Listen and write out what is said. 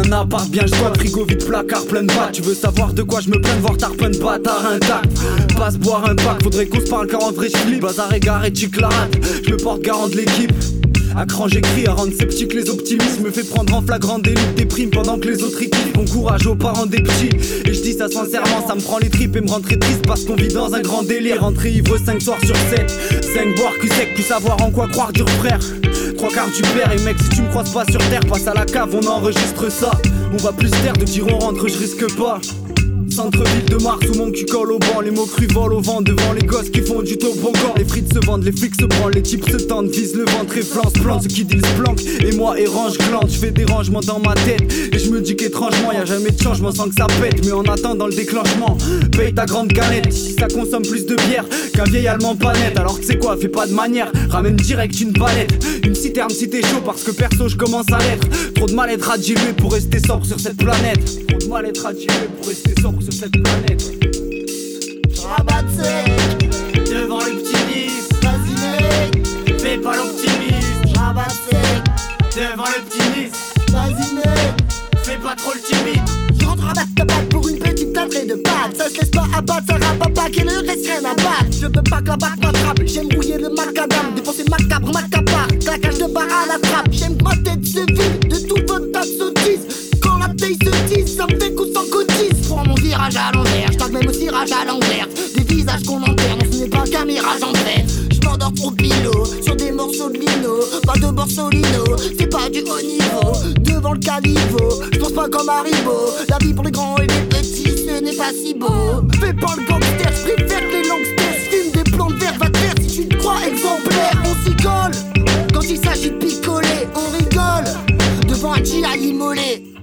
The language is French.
un appart bien squat, frigo vide, placard plein de battes. Tu veux savoir de quoi je me plains de voir tarpin de bâtard intact. Passe boire un pack, faudrait qu'on se parle car en vrai je flippe. Bazar égaré, chic la rate, je me porte garant de l'équipe. À cran j'écris, à rendre sceptique les optimistes. Me fait prendre en flagrant délit des primes pendant que les autres équipent. Bon courage aux parents des petits. Et je dis ça sincèrement, ça me prend les tripes et me rend très triste parce qu'on vit dans un grand délire. Rentrer ivre 5 soirs sur 7, 5 boire cul sec, puis savoir en quoi croire dur frère. 3 quarts du père et mec si tu me croises pas sur terre, passe à la cave, on enregistre ça. On va plus taire de dire on rentre, je risque pas. Centre-ville de Mars où mon cul colle au banc. Les mots crus volent au vent devant les gosses qui font du toboggan. Les frites se vendent, les flics se branlent, les types se tendent, visent le ventre et flanc se plantent. Ceux qui disent se planquent et moi érange glande. Je fais des rangements dans ma tête et je me dis qu'étrangement y'a jamais de changement sans que ça pète. Mais en attendant le déclenchement, paye ta grande canette. Si ça consomme plus de bière qu'un vieil allemand pas net. Alors que c'est quoi, fais pas de manière, ramène direct une palette. Une citerne si t'es chaud parce que perso je commence à l'être. Trop de mal-être à diluer pour rester sobre sur cette planète. Trop de mal-être à diluer pour rester sobre sur cette planète. Rabatte sec Devant le petit lys, vas-y mec, fais pas l'optimiste. rabatte sec, Devant le petit lys, vas-y mec. fais pas trop le timide. Je rentre rabattre ta batte pour une petite teintrée de pâte. Ça se laisse pas abattre, ça rabat pas et le reste rien à battre. Je veux pas que la batte m'attrape, j'aime brouiller le macadam. Dépenser macabre, macapar, claquage de barre à la trappe. J'aime que ma tête se vide de tout votre tas de sottises. Quand la taille se tisse, ça me fait coup sans cotise. Prends mon virage à l'envers, j'tag même au tirage à l'envers. Des visages qu'on enterre, non ce n'est pas qu'un mirage en fait. J'm'endors trop pilot, sur des morceaux de lino. Pas de borsolino, c'est pas du haut niveau. Devant le caliveau, j'pense pas comme Haribo. La vie pour les grands et les petits, ce n'est pas si beau. Fais pas le gangster, j'préfère que les langsters. Fume des plans de verre, va te faire si tu te crois exemplaire. On s'y colle, quand il s'agit de picoler, on rigole. Devant un G à immolé.